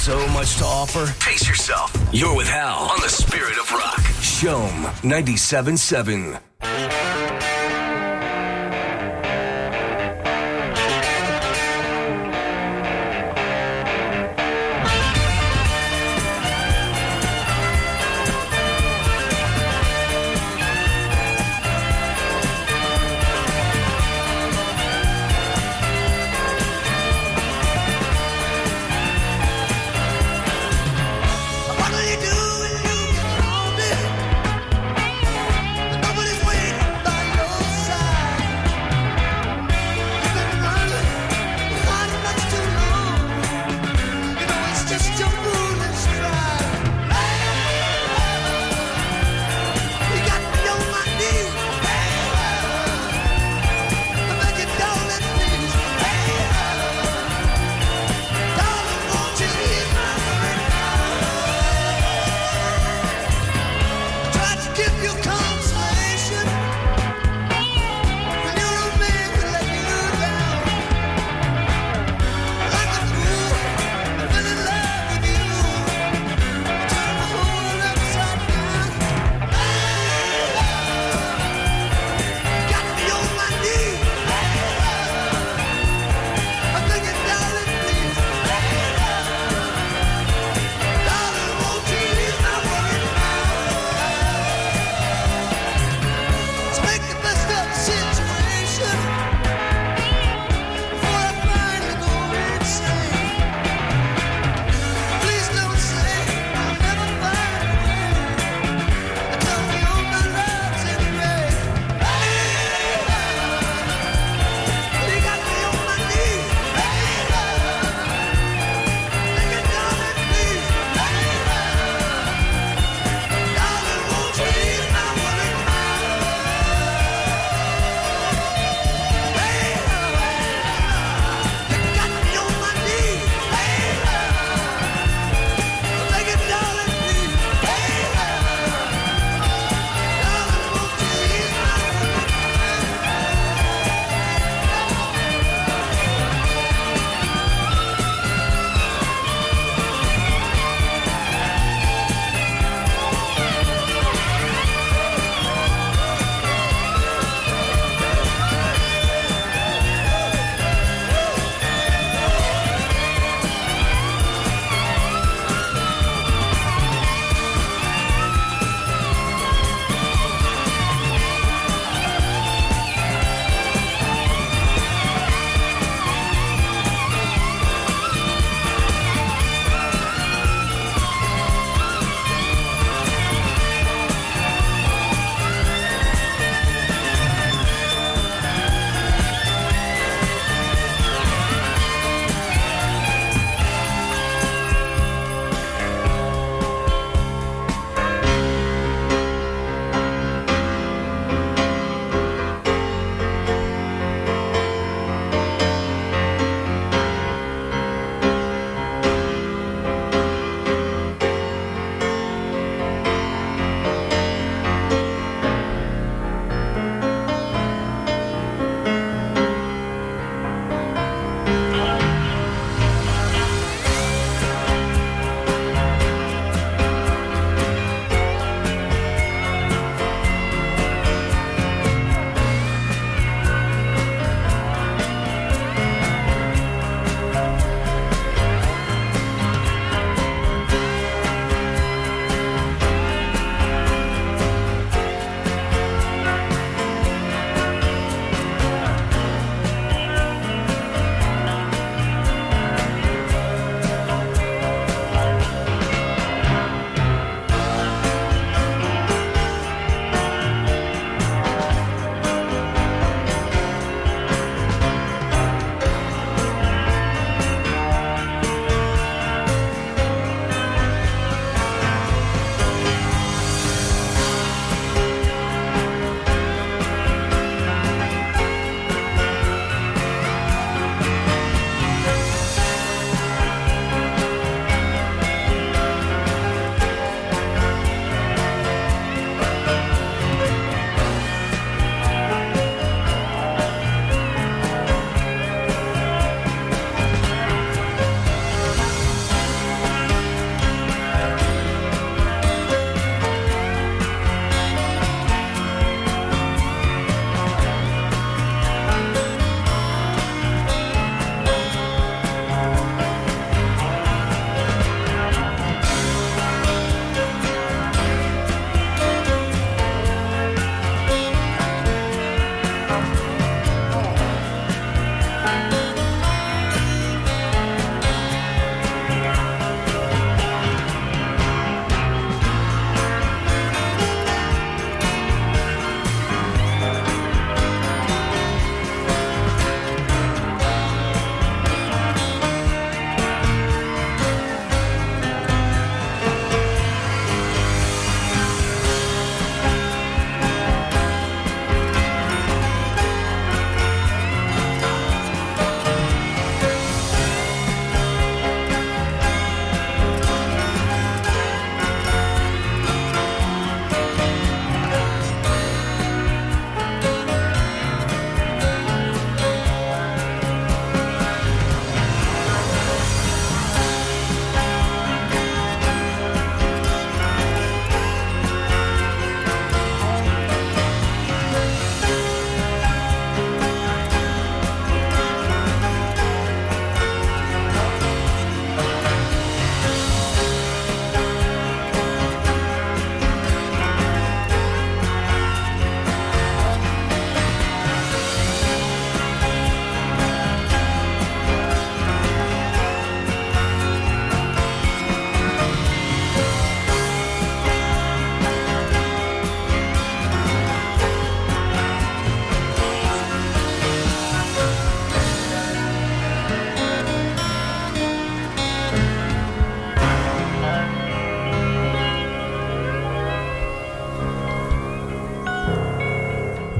so much to offer. Pace yourself. You're with Hal on the Spirit of Rock. Shome 97.7. What are you doing? Nobody's waiting.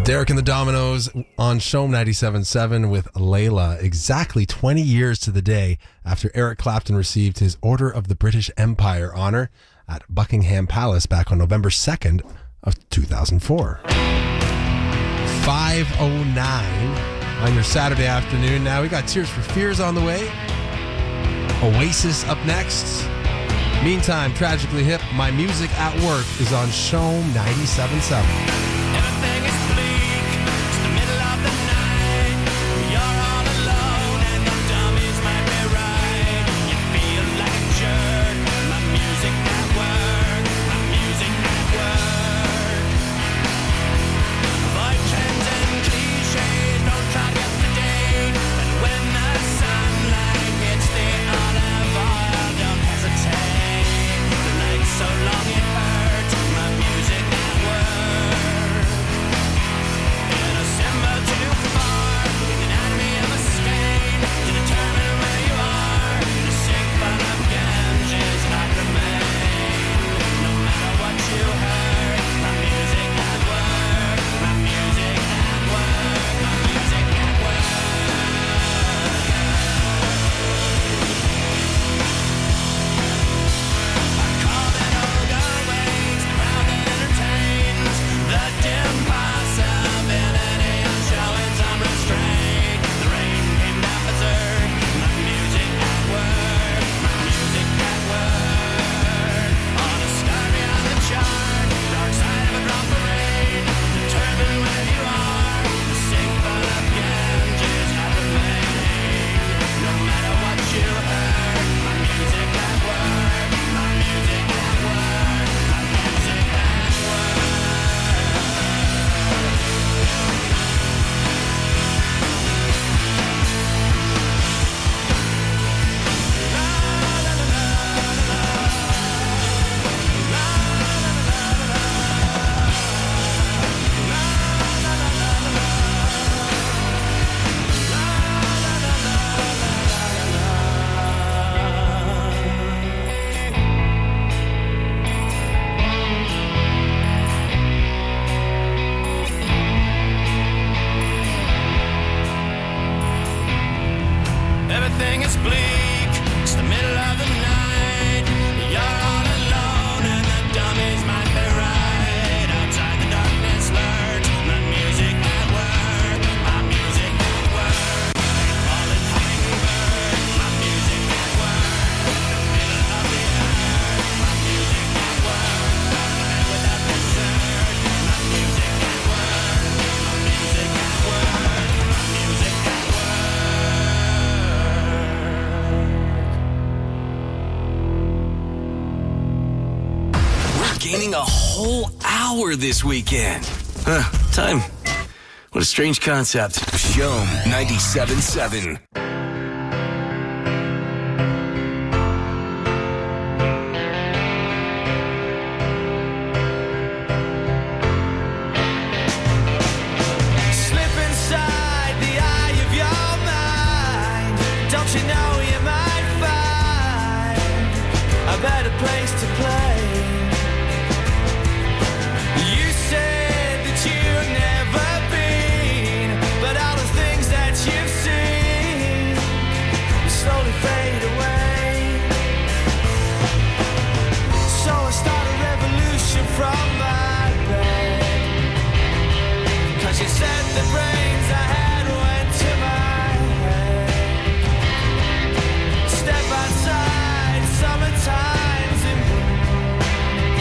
Derek and the Dominoes on Shome 97.7 with Layla, exactly 20 years to the day after Eric Clapton received his Order of the British Empire honor at Buckingham Palace back on November 2nd of 2004. 5:09 on your Saturday afternoon. Now we got Tears for Fears on the way. Oasis up next. Meantime, Tragically Hip, My Music at Work is on Shome 97.7. Everything is bleak, it's the middle of the night. You're all alone and the dummies might be right. You feel like a jerk, my music at work, my music at work. Avoid trends and cliches, don't try to get the day. But when the sunlight hits the olive oil, don't hesitate. The night's so long it hurts, my music at work. In a symbol too far, the anatomy of a stain, to determine where you are, in a sink full of Ganges, not remain. No matter what you heard, my music at work, my music at work, my music at work. I call it Olga Waits, the crowd that entertains, the dim possibility of showing some restraint. The rain came down berserk, my music at work, my music at work. On a star beyond the chart, dark side of a drop of rain, determine where you are, the sink full of Ganges, not remaining. No matter what you heard, my music at work, my music at work, my music at work. Everything is bleak, it's the middle of the night. You're all alone and the dummies might be right. Outside the darkness lurks, my music at work, my music at work. Call it hummingbird, my music at work. The middle of the earth, my music at work. And without dessert, my music at work, my music at work, my music at work. We're gaining a whole hour this weekend. Time. What a strange concept. Shome 97.7. Slip inside the eye of your mind. Don't you know you might find a better place to play? You said that you've never been, but all the things that you've seen will slowly fade away. So I start a revolution from my bed, 'cause you said the brains I had went to my head. Step outside, summertime's in bloom.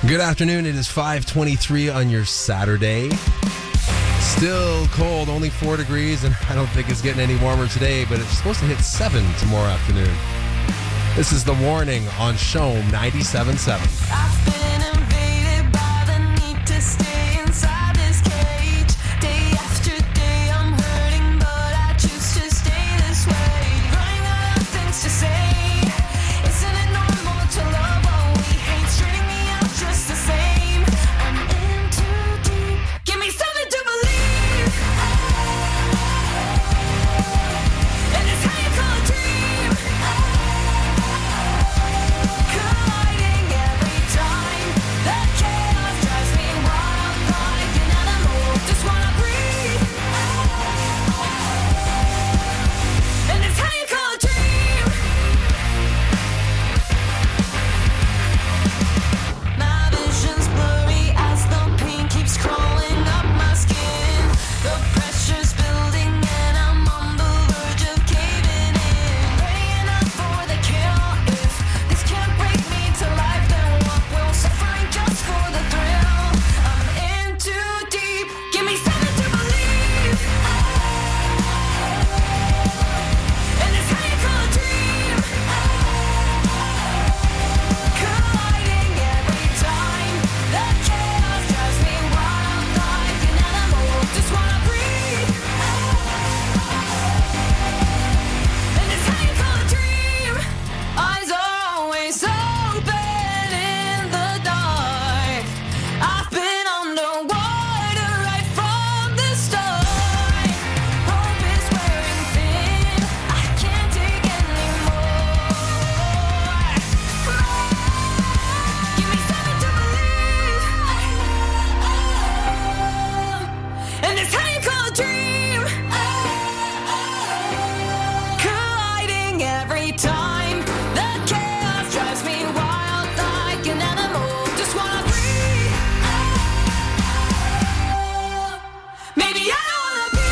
Good afternoon. It is 5:23 on your Saturday. Still cold, only 4 degrees, and I don't think it's getting any warmer today, but it's supposed to hit 7 tomorrow afternoon. This is The Warning on Shome 97.7. I've been invaded by the need to stay inside this cage. Day after day I'm hurting, but I choose to stay this way. Running out of things to say. Isn't it normal to love what we hate? Straining me out just the same. I'm in too deep. Give me something to believe. And it's how you call a dream. Colliding every time. The chaos drives me wild like an animal. Just wanna breathe. And it's how you call a dream. My vision's blurry as the pain keeps crawling up my skin. The pressure's building and I'm on the verge of caving in. Praying up for the kill. If this can't break me to life, then what will? Suffering just for the thrill. I'm in too deep. Give me something to believe. And it's how you call a dream. Colliding every time. The chaos drives me wild like an animal. Just wanna breathe. And it's how you call a dream. Eyes are always open in the dark. I've been underwater right from the start. Hope is wearing thin. I can't take anymore. Give me something to believe. And it's how you call a dream. Colliding every time. The chaos drives me wild like an animal. Just wanna breathe. Maybe I don't wanna be.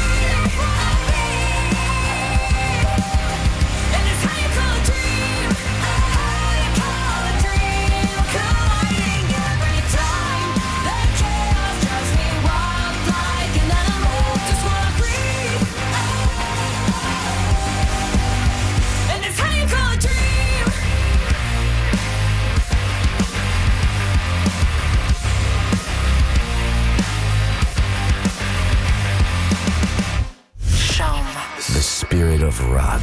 And it's how you call a dream. How you call a dream. Colliding every time. The chaos drives me wild like an animal. Just wanna breathe. And it's how you call a dream. Shome The spirit of rock.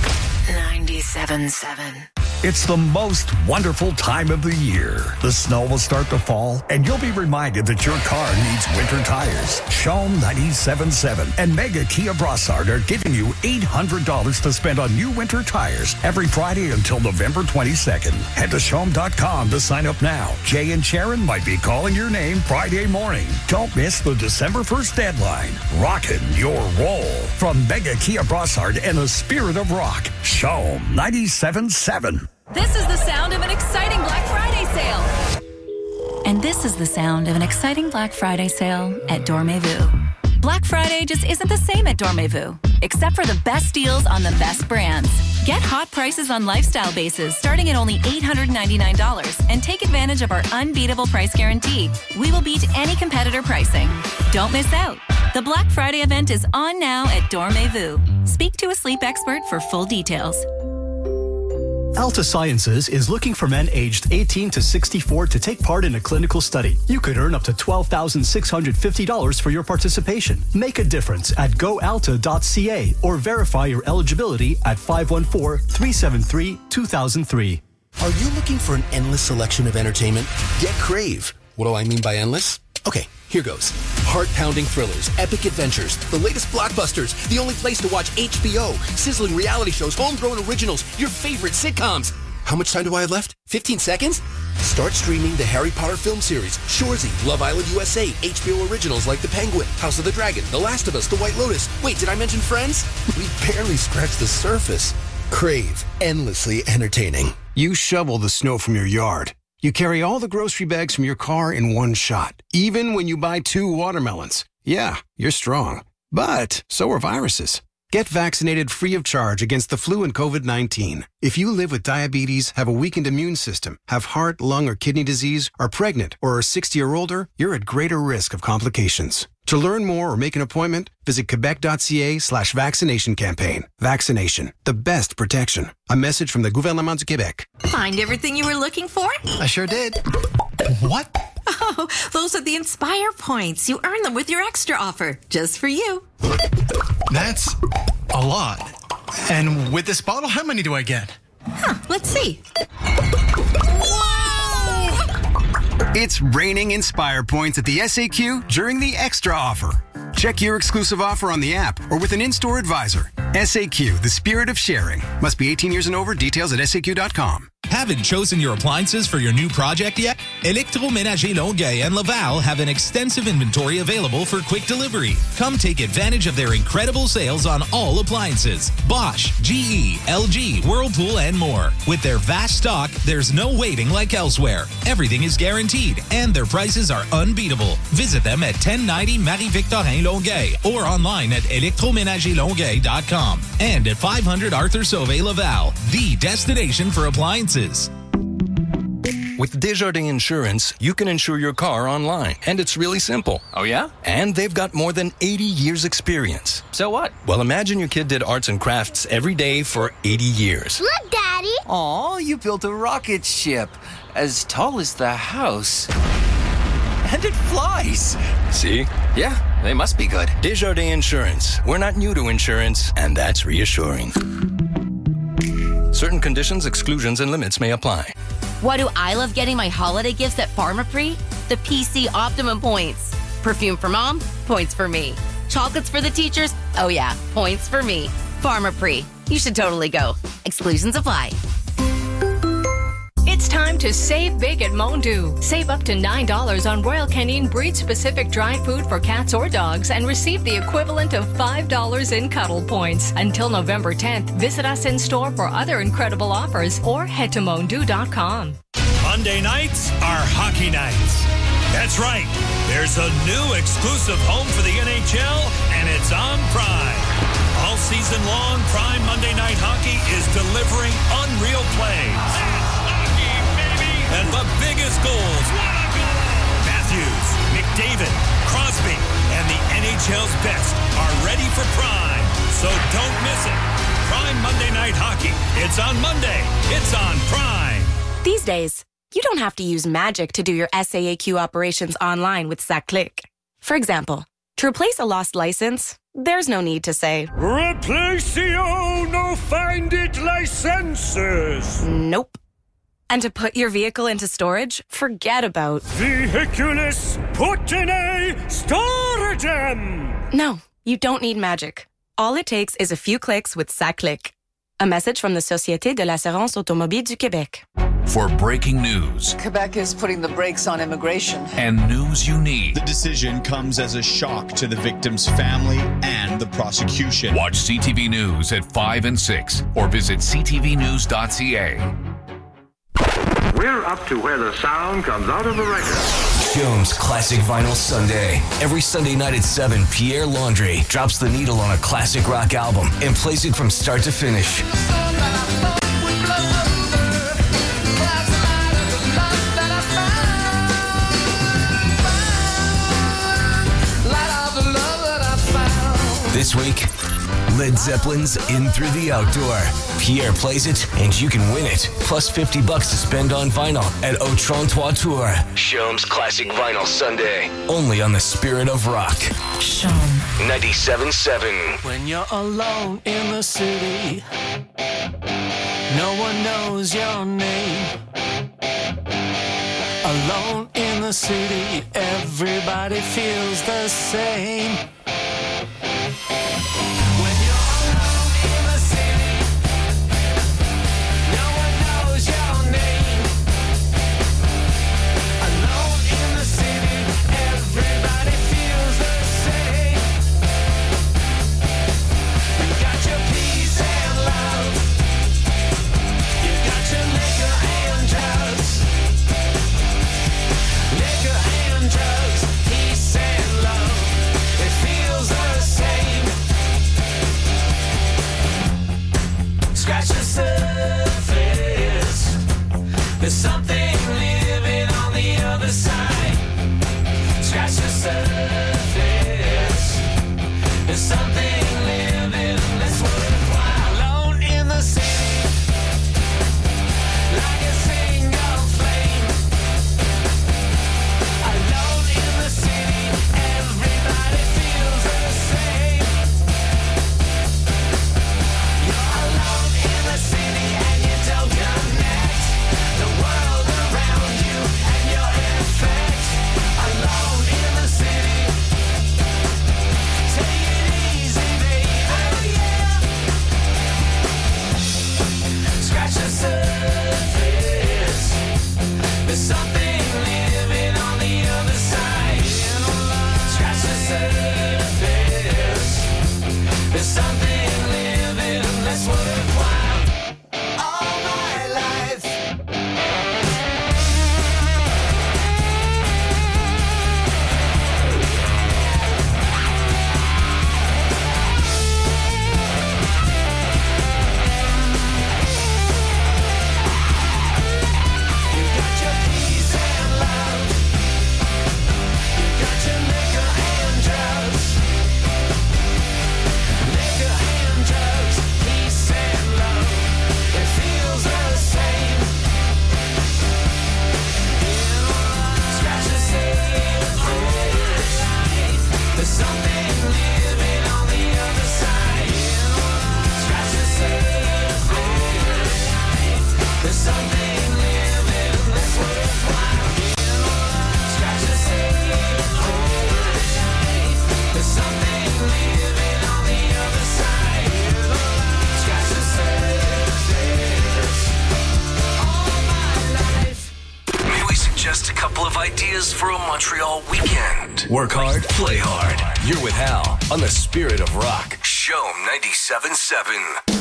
97.7. It's the most wonderful time of the year. The snow will start to fall, and you'll be reminded that your car needs winter tires. Shome 97.7 and Mega Kia Brossard are giving you $800 to spend on new winter tires every Friday until November 22nd. Head to Shome.com to sign up now. Jay and Sharon might be calling your name Friday morning. Don't miss the December 1st deadline. Rockin' your roll from Mega Kia Brossard and the spirit of rock. Shome 97.7. This is the sound of an exciting Black Friday sale. And this is the sound of an exciting Black Friday sale at Dormez-vous. Black Friday just isn't the same at Dormez-vous, except for the best deals on the best brands. Get hot prices on lifestyle bases starting at only $899 and take advantage of our unbeatable price guarantee. We will beat any competitor pricing. Don't miss out. The Black Friday event is on now at Dormez-vous. Speak to a sleep expert for full details. Alta Sciences is looking for men aged 18 to 64 to take part in a clinical study. You could earn up to $12,650 for your participation. Make a difference at goalta.ca or verify your eligibility at 514-373-2003. Are you looking for an endless selection of entertainment? Get Crave. What do I mean by endless? Okay, here goes. Heart-pounding thrillers, epic adventures, the latest blockbusters, the only place to watch HBO, sizzling reality shows, homegrown originals, your favorite sitcoms. How much time do I have left? 15 seconds? Start streaming the Harry Potter film series, Shoresy, Love Island USA, HBO originals like The Penguin, House of the Dragon, The Last of Us, The White Lotus. Wait, did I mention Friends? We barely scratched the surface. Crave, endlessly entertaining. You shovel the snow from your yard. You carry all the grocery bags from your car in one shot, even when you buy 2 watermelons. Yeah, you're strong. But so are viruses. Get vaccinated free of charge against the flu and COVID-19. If you live with diabetes, have a weakened immune system, have heart, lung, or kidney disease, are pregnant, or are 60 or older, you're at greater risk of complications. To learn more or make an appointment, visit quebec.ca/vaccination campaign. Vaccination, the best protection. A message from the Gouvernement du Québec. Find everything you were looking for? I sure did. What? Oh, those are the Inspire points. You earn them with your extra offer, just for you. That's a lot. And with this bottle, how many do I get? Let's see. It's raining Inspire points at the SAQ during the extra offer. Check your exclusive offer on the app or with an in-store advisor. SAQ, the spirit of sharing. Must be 18 years and over. Details at SAQ.com. Haven't chosen your appliances for your new project yet? Électroménager Longueuil and Laval have an extensive inventory available for quick delivery. Come take advantage of their incredible sales on all appliances. Bosch, GE, LG, Whirlpool, and more. With their vast stock, there's no waiting like elsewhere. Everything is guaranteed, and their prices are unbeatable. Visit them at 1090 Marie-Victorin Longueuil or online at électroménagerlongueuil.com and at 500 Arthur Sauvé Laval, the destination for appliances. With Desjardins Insurance, you can insure your car online, and it's really simple. Oh, yeah? And they've got more than 80 years' experience. So what? Well, imagine your kid did arts and crafts every day for 80 years. Look, Daddy! Aw, you built a rocket ship as tall as the house. And it flies. See? Yeah, they must be good. Desjardins Insurance. We're not new to insurance, and that's reassuring. Certain conditions, exclusions, and limits may apply. Why do I love getting my holiday gifts at Pharmaprix? The PC Optimum points. Perfume for mom? Points for me. Chocolates for the teachers? Oh yeah, points for me. Pharmaprix. You should totally go. Exclusions apply. It's time to save big at Mondu. Save up to $9 on Royal Canin breed-specific dry food for cats or dogs and receive the equivalent of $5 in cuddle points. Until November 10th, visit us in store for other incredible offers or head to mondu.com. Monday nights are hockey nights. That's right. There's a new exclusive home for the NHL, and it's on Prime. All season long, Prime Monday Night Hockey is delivering unreal plays. And the biggest goals. What a goal! Matthews, McDavid, Crosby, and the NHL's best are ready for Prime. So don't miss it. Prime Monday Night Hockey. It's on Monday. It's on Prime. These days, you don't have to use magic to do your SAAQ operations online with SACLIC. For example, to replace a lost license, there's no need to say, Replacio no find it licenses. Nope. And to put your vehicle into storage, forget about Vehiculus put in a storadem. No, you don't need magic. All it takes is a few clicks with SACLIC. A message from the Société de l'Assurance Automobile du Québec. For breaking news Quebec is putting the brakes on immigration. and news you need, The decision comes as a shock to the victim's family and the prosecution. watch CTV News at 5 and 6 or visit ctvnews.ca. We're up to where the sound comes out of the record. Jones Classic Vinyl Sunday. Every Sunday night at 7, Pierre Laundrie drops the needle on a classic rock album and plays it from start to finish. This week, Led Zeppelin's In Through the Outdoor. Pierre plays it, and you can win it. Plus $50 to spend on vinyl at Au Trottoir Tour. Show's Classic Vinyl Sunday. Only on the Spirit of Rock. Show 97.7. When you're alone in the city, no one knows your name. Alone in the city, everybody feels the same. When you're alone in the city, no one knows your name. Alone in the city, everybody feels the same. You got your peace and love. You got your liquor and drugs. Liquor and drugs, peace and love. They feel couple of ideas for a Montreal weekend. Work hard, play hard. You're with Hal on the Spirit of Rock. Show 97.7.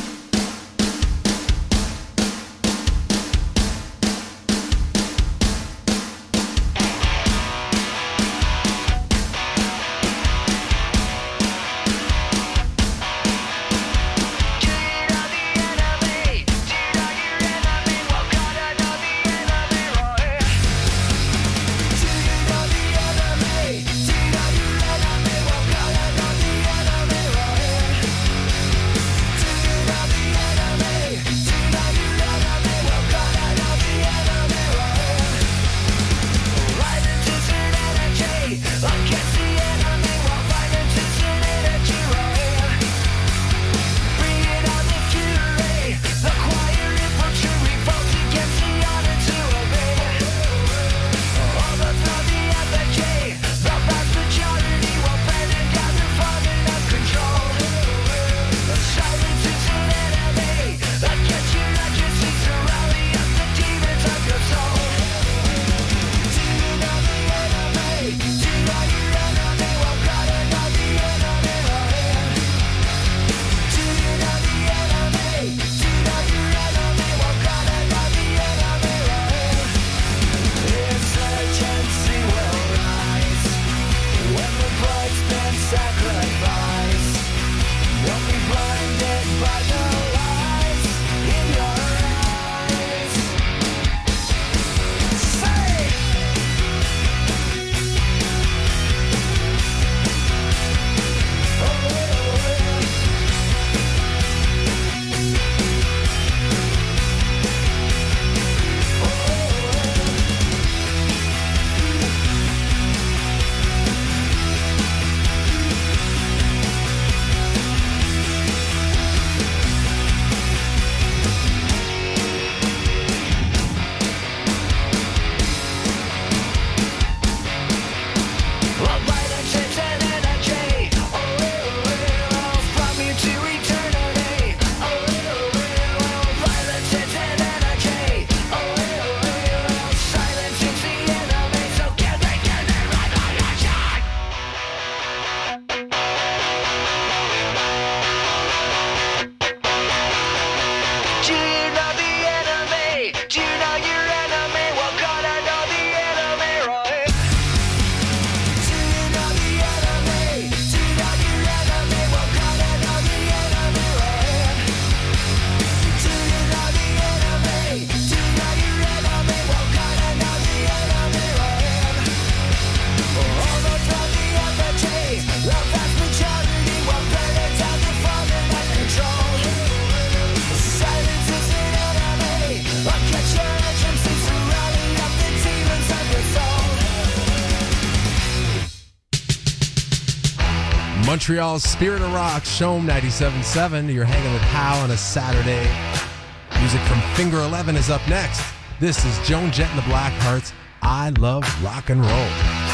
Montreal's Spirit of Rock, Shome 97.7. You're hanging with Hal on a Saturday. Music from Finger 11 is up next. This is Joan Jett and the Blackhearts. I love rock and roll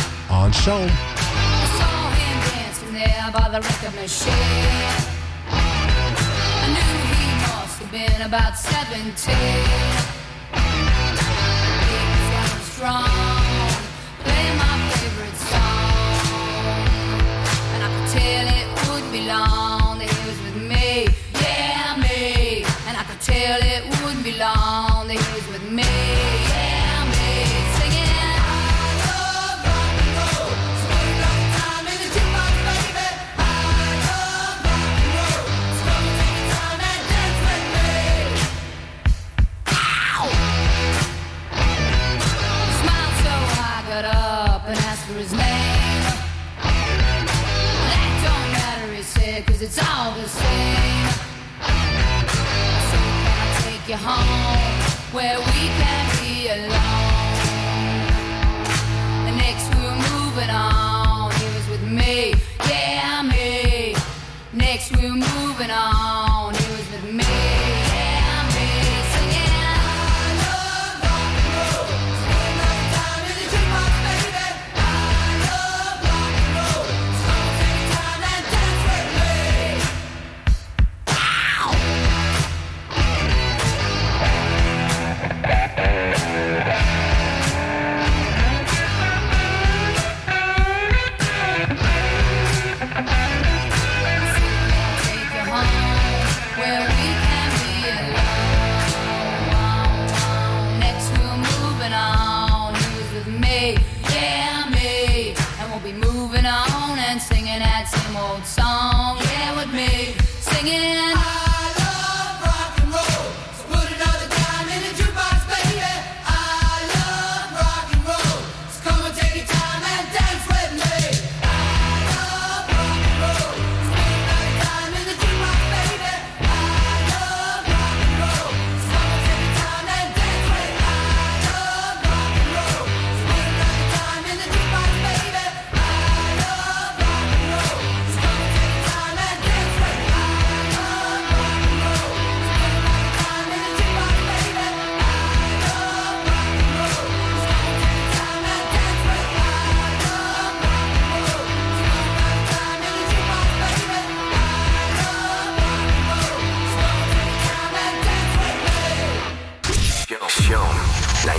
on Shome. I saw him dancing there by the record machine. I knew he must have been about 17. He was going strong, playing my favorite song. And I could tell it wouldn't be long that he was with me, yeah, me. And I could tell it wouldn't be long that he was with me, yeah, me. Singing, I love rock and roll, spend a lot of time in the jukebox, baby. I love rock and roll, so come and take your time and dance with me. Ow! He smiled so I got up and asked for his name. That don't matter, he said, 'cause it's all the same. So can I take you home where we can be alone? And next we were moving on. He was with me, yeah, me. Next we were moving on. He was with me, yeah, me. Singing, I love rock and roll, spend a lot of time in the jukebox, baby. I love rock and roll, so come and take your time and dance with me. Ow!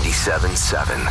97.7.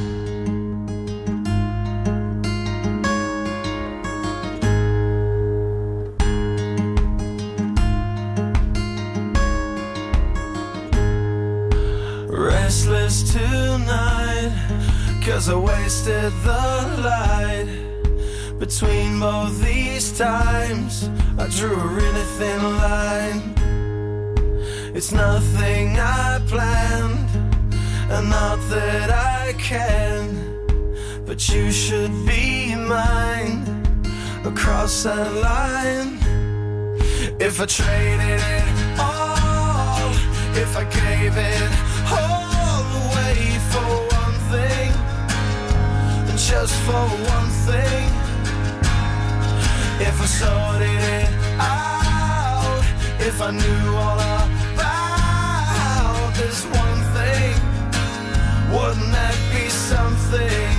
Restless tonight, 'cause I wasted the light. Between both these times, I drew a really thin line. It's nothing I planned, and not that I can, but you should be mine across that line. If I traded it all, if I gave it all away for one thing, and just for one thing, if I sorted it out, if I knew all about this one thing, wouldn't that be something?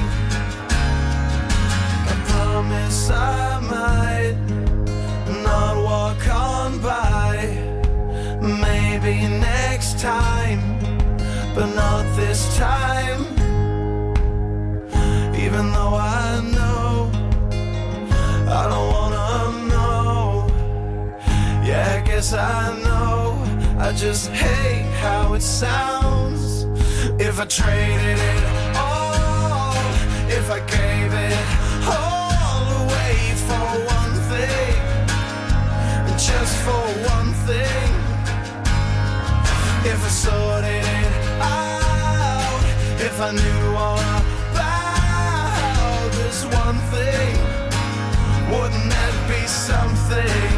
I promise I might not walk on by. Maybe next time, but not this time. Even though I know I don't wanna know. Yeah, I guess I know. I just hate how it sounds. If I traded it all, if I gave it all away for one thing, just for one thing, if I sorted it out, if I knew all about this one thing, wouldn't that be something?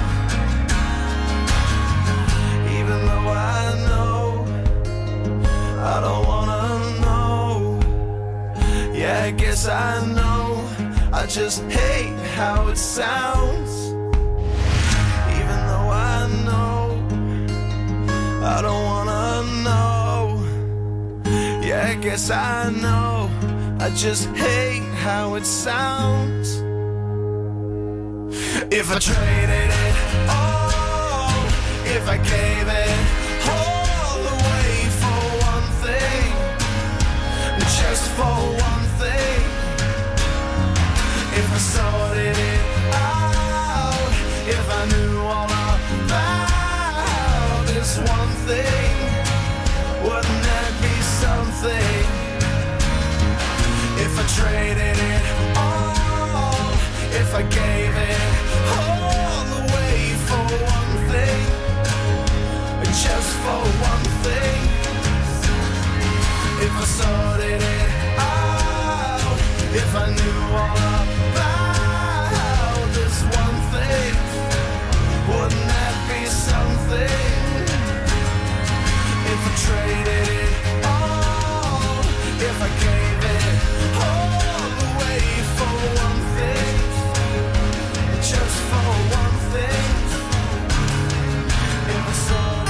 Even though I know I don't wanna know. Yeah, I guess I know. I just hate how it sounds. Even though I know I don't wanna know. Yeah, I guess I know. I just hate how it sounds. If I traded it all, if I gave it all away for one thing, just for one thing, if I sorted it out, if I knew all about this one thing, wouldn't that be something? If I traded it all, if I gave it all away for one thing, just for one thing, if I sorted it out, if I knew all about this one thing, wouldn't that be something? If I traded it all, if I gave it all away for one thing, just for one thing, if I sorted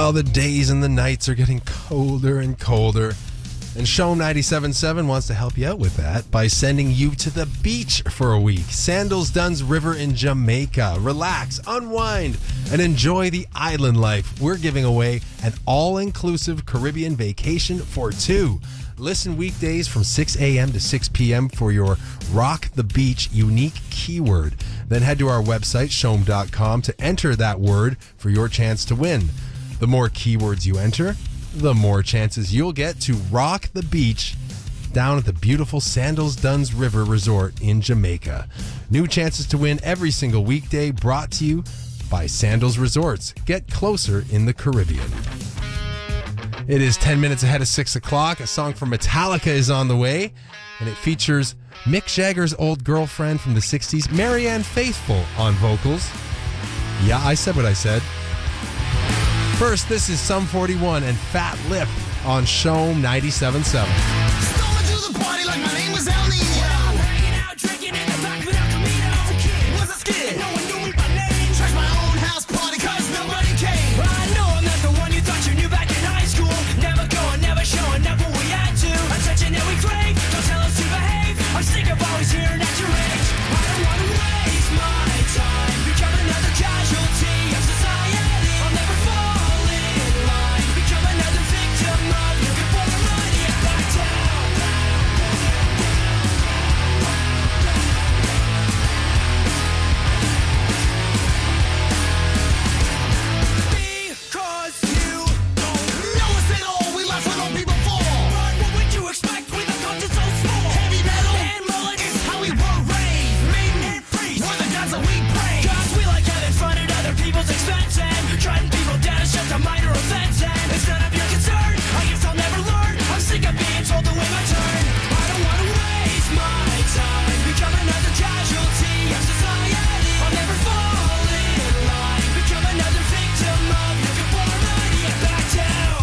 Well, the days and the nights are getting colder and colder. And Shome 97.7 wants to help you out with that by sending you to the beach for a week. Sandals Duns River in Jamaica. Relax, unwind, and enjoy the island life. We're giving away an all-inclusive Caribbean vacation for two. Listen weekdays from 6 a.m. to 6 p.m. for your Rock the Beach unique keyword. Then head to our website, shome.com, to enter that word for your chance to win. The more keywords you enter, the more chances you'll get to rock the beach down at the beautiful Sandals Duns River Resort in Jamaica. New chances to win every single weekday, brought to you by Sandals Resorts. Get closer in the Caribbean. It is 10 minutes ahead of 6 o'clock. A song from Metallica is on the way, and it features Mick Jagger's old girlfriend from the 60s, Marianne Faithfull, on vocals. Yeah, I said what I said. First, this is Sum 41 and Fat Lip on Shome 97.7. I'm sick of always hearing at your age. I don't want to waste my time, become another casualty of society. I'll never fall in line, become another victim of looking for the money and back down. Because you don't know us at all, we left with all people fall. But what would you expect with a conscience so small? Heavy metal and mullet is how we were raised. Maiden and priest were the gods that we praise. Cause we like having fun at other people's expense and trying people down is just a minor offense. And it's none of your concern, I guess I'll never learn. I'm sick of being told to wait my turn. I don't want to waste my time, become another casualty of society. I'll never fall in line, become another victim of looking for money and back down.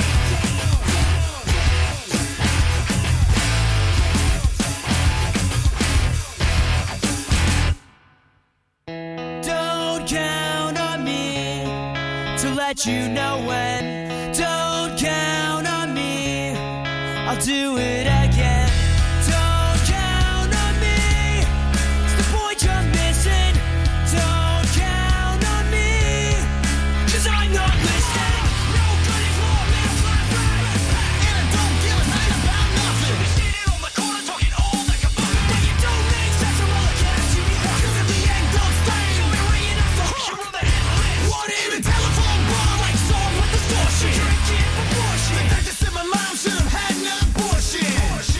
Don't count on me to let you know when. Don't count on me, I'll do it again. Don't count on me, it's the point you're missing. Don't count on me, cause I'm not listening. No good is more, man, and I don't give a thing about nothing. You're standing on the corner talking all like a bucket. But you don't make sense or all I can ask you be hard. Cause if the egg don't stay, you'll be ringing off the hook. You're on the handle it. Want it in telephone bar like song with distortion. Drinking for bullshit. The fact that my mom should have had an abortion.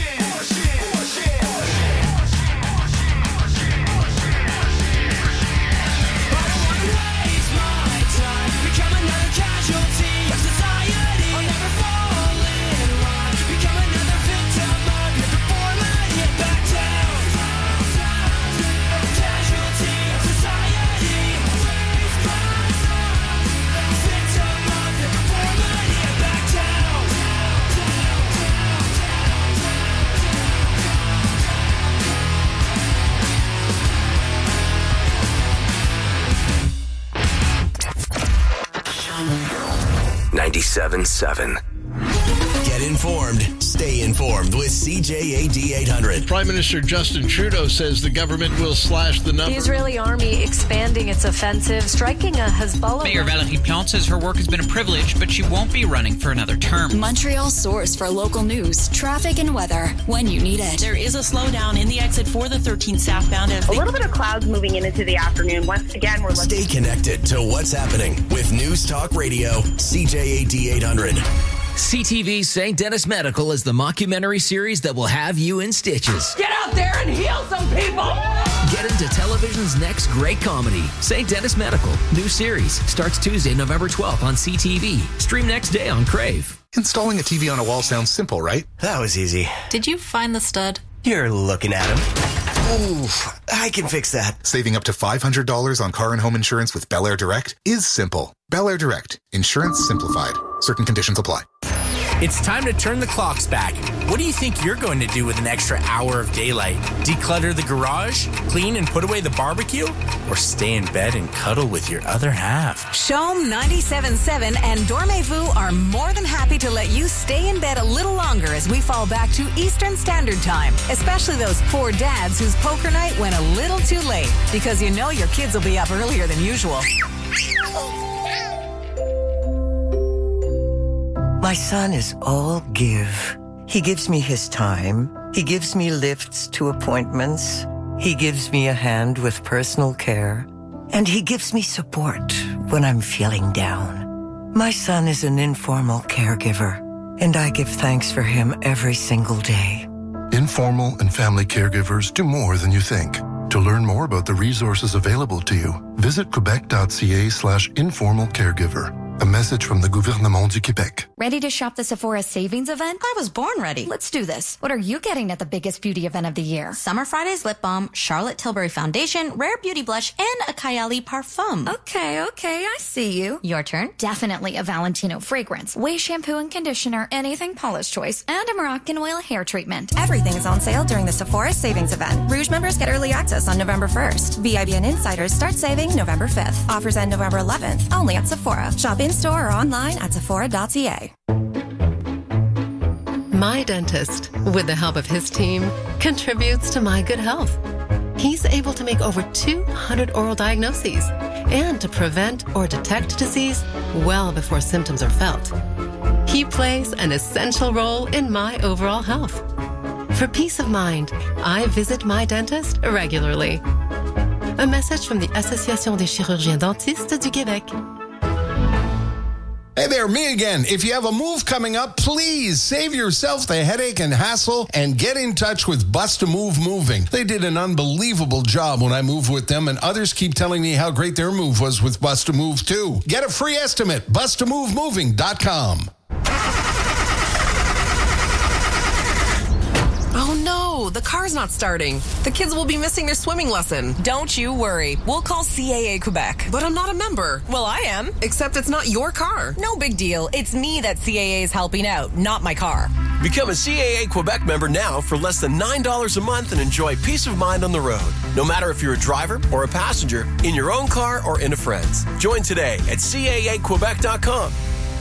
I don't want to waste my time, become another casualty of society. I'll never fall in line, become another victim of looking for money and back down. Casualty of society. Victim of looking for money and back down. 97.7. Get informed. Stay informed with CJAD 800. Prime Minister Justin Trudeau says the government will slash the number. The Israeli army expanding its offensive, striking a Hezbollah. Mayor Valérie Plante says her work has been a privilege, but she won't be running for another term. Montreal's source for local news, traffic, and weather when you need it. There is a slowdown in the exit for the 13th southbound. A little bit of clouds moving into the afternoon. Once again, we're looking. Stay connected to what's happening with News Talk Radio, CJAD 800. CTV St. Dennis Medical is the mockumentary series that will have you in stitches. Get out there and heal some people! Get into television's next great comedy, St. Dennis Medical. New series starts Tuesday, November 12th on CTV. Stream next day on Crave. Installing a TV on a wall sounds simple, right? That was easy. Did you find the stud? You're looking at him. Ooh, I can fix that. Saving up to $500 on car and home insurance with Bel Air Direct is simple. Bel Air Direct. Insurance simplified. Certain conditions apply. It's time to turn the clocks back. What do you think you're going to do with an extra hour of daylight? Declutter the garage? Clean and put away the barbecue? Or stay in bed and cuddle with your other half? Shom 97.7 and Dormez-vous are more than happy to let you stay in bed a little longer as we fall back to Eastern Standard Time. Especially those poor dads whose poker night went a little too late. Because you know your kids will be up earlier than usual. My son is all give. He gives me his time. He gives me lifts to appointments. He gives me a hand with personal care. And he gives me support when I'm feeling down. My son is an informal caregiver, and I give thanks for him every single day. Informal and family caregivers do more than you think. To learn more about the resources available to you, visit quebec.ca/informal caregiver. A message from the Gouvernement du Québec. Ready to shop the Sephora savings event? I was born ready. Let's do this. What are you getting at the biggest beauty event of the year? Summer Fridays lip balm, Charlotte Tilbury foundation, Rare Beauty blush, and a Kylie parfum. Okay, I see you. Your turn. Definitely a Valentino fragrance, Way shampoo and conditioner, anything Paula's choice, and a Moroccan oil hair treatment. Everything is on sale during the Sephora savings event. Rouge members get early access on November 1st. VIBN insiders start saving November 5th. Offers end November 11th, only at Sephora. Shop in-store or online at sephora.ca. My dentist, with the help of his team, contributes to my good health. He's able to make over 200 oral diagnoses and to prevent or detect disease well before symptoms are felt. He plays an essential role in my overall health. For peace of mind, I visit my dentist regularly. A message from the Association des chirurgiens dentistes du Québec. Hey there, me again. If you have a move coming up, please save yourself the headache and hassle and get in touch with Bust-A-Move Moving. They did an unbelievable job when I moved with them, and others keep telling me how great their move was with Bust-A-Move too. Get a free estimate, bustamovemoving.com. Oh no, the car's not starting. The kids will be missing their swimming lesson. Don't you worry. We'll call CAA Quebec. But I'm not a member. Well, I am. Except it's not your car. No big deal. It's me that CAA is helping out, not my car. Become a CAA Quebec member now for less than $9 a month and enjoy peace of mind on the road. No matter if you're a driver or a passenger, in your own car or in a friend's. Join today at CAAQuebec.com.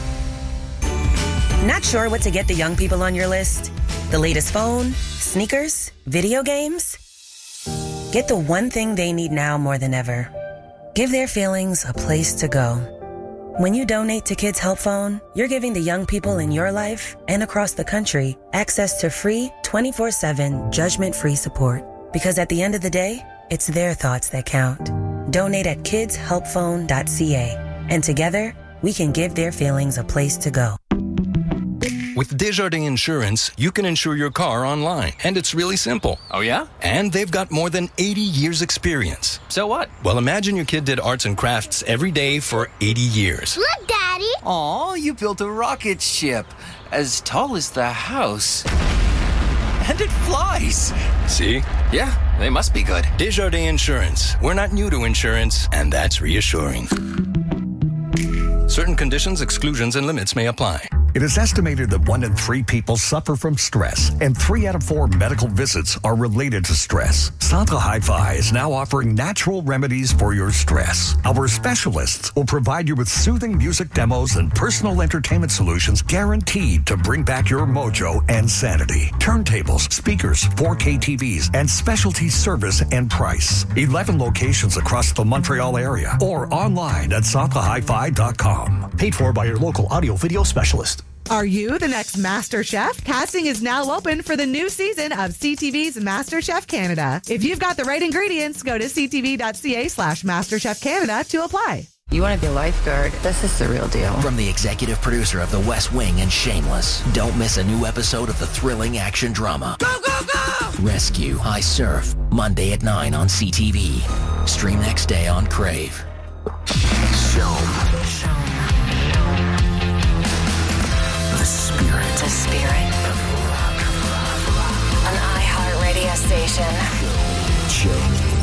Not sure what to get the young people on your list? The latest phone, sneakers, video games? Get the one thing they need now more than ever. Give their feelings a place to go. When you donate to Kids Help Phone, you're giving the young people in your life and across the country access to free 24/7 judgment-free support. Because at the end of the day, it's their thoughts that count. Donate at kidshelpphone.ca. And together, we can give their feelings a place to go. With Desjardins Insurance, you can insure your car online, and it's really simple. Oh, yeah? And they've got more than 80 years' experience. So what? Well, imagine your kid did arts and crafts every day for 80 years. Look, Daddy! Aw, you built a rocket ship as tall as the house. And it flies. See? Yeah, they must be good. Desjardins Insurance. We're not new to insurance, and that's reassuring. Certain conditions, exclusions, and limits may apply. It is estimated that 1 in 3 people suffer from stress, and 3 out of 4 medical visits are related to stress. Centre Hi-Fi is now offering natural remedies for your stress. Our specialists will provide you with soothing music demos and personal entertainment solutions guaranteed to bring back your mojo and sanity. Turntables, speakers, 4K TVs, and specialty service and price. 11 locations across the Montreal area or online at centrehifi.com. Paid for by your local audio-video specialist. Are you the next Master Chef? Casting is now open for the new season of CTV's Master Chef Canada. If you've got the right ingredients, go to ctv.ca/Master Chef Canada to apply. You want to be a lifeguard? This is the real deal. From the executive producer of The West Wing and Shameless, don't miss a new episode of the thrilling action drama. Go, go, go! Rescue, I Surf, Monday at 9 on CTV. Stream next day on Crave. The Spirit. An iHeart radio station. Show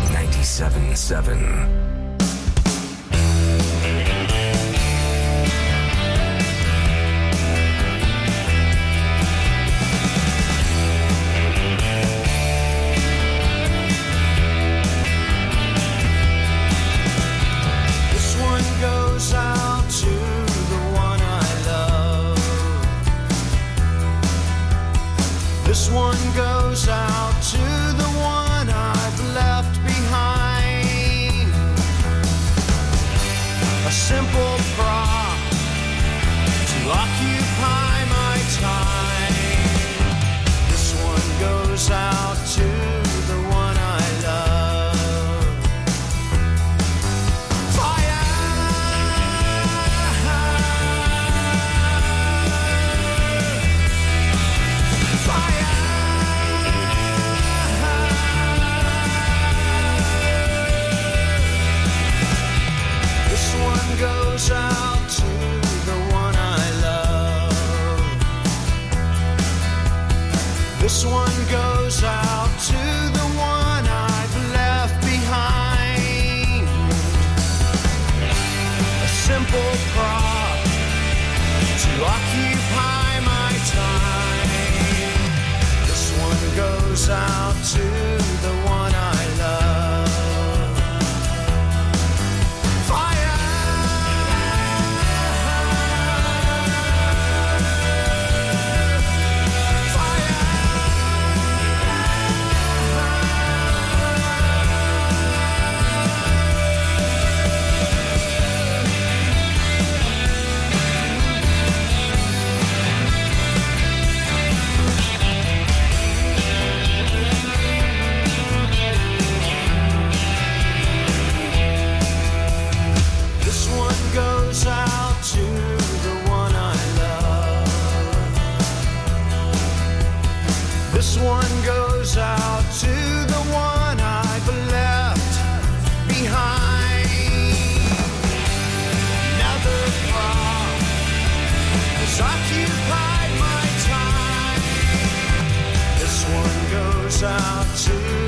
97.7. time. This one goes out to the one I love. Fire, fire. This one goes out to the one I love. This one goes out to the one I've left behind. A simple prop to occupy my time. This one goes out to the one I love. Fire, this one goes out to the one I love. This one goes out to the one I've left behind. Another prop has occupied my time. This one goes out to